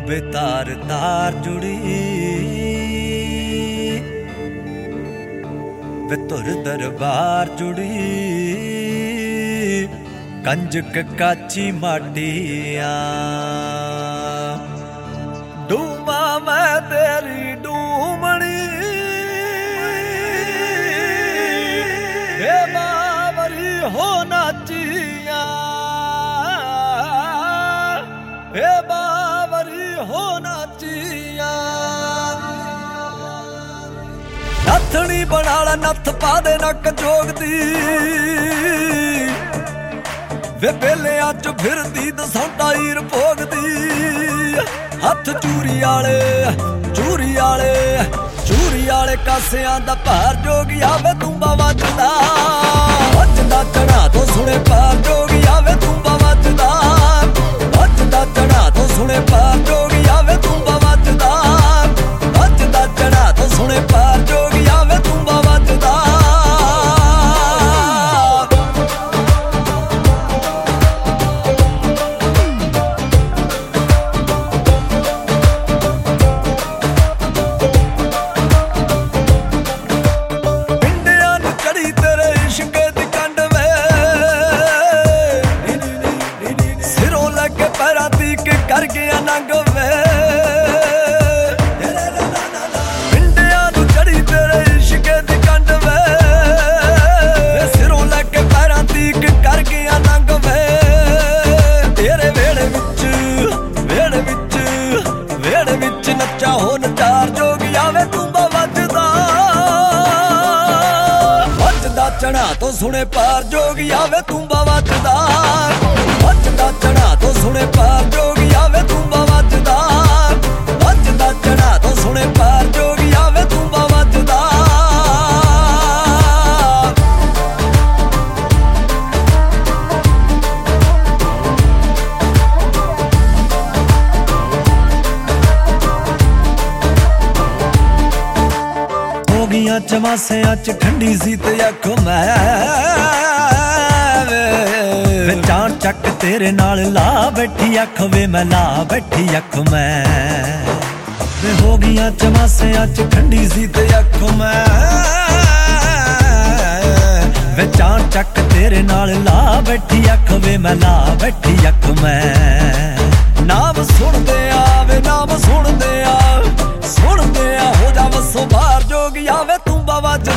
बेतार तार जुड़ी वे तुर दरबार जुड़ी कंजक काची माटिया डूमा मैं तेरी डूमणी हे बावरी हो नाचिया हे बावरी हो नाचिया नथनी बनाला नथ पा दे नक जोगदी वे बेलियां च फिरदी दसांटा हीर भोगदी हथ चूरी आले कासियां दा भार जोगिया वे तूंबा वजदा चढ़ा तो सुने पार जोगिया वे तूंबा वजदा चढ़ा तो सुने पार जोगिया वे तूंबा वजदा चढ़ा तो सुने पार जोगिया वे तूंबा वजदा कर गया नंग वे पिंडिया नू चढ़ी तेरे इश्क दी कंड वे सिरों लगे पैरां तीक कर गया नंग वे तेरे वेड़े विच नच्चा हो नचार जोगिया वे तूंबा वजदा चढ़ा तो सुने पार जोगिया वे तूंबा वजदा चढ़ा तो सुने पार जोगिया वे तूंबा वजदा चढ़ा तो सुने पार जोगिया वे तूंबा वजदा हो गया चमासियां च ठंडी सी ते अख मैं चाण चक तेरे नाल ला बैठी अख वे मैं ला बैठी अख मैं हो गया चमासियां च ठंडी सी ते अख मैं वे चाण चक तेरे नाल ला बैठी अख वे मैं ला बैठी अख मैं नाम सुनदे आ वे नाम सुनदे आ हो जा वसो बाहर जोगिया वे तूंबा वजदा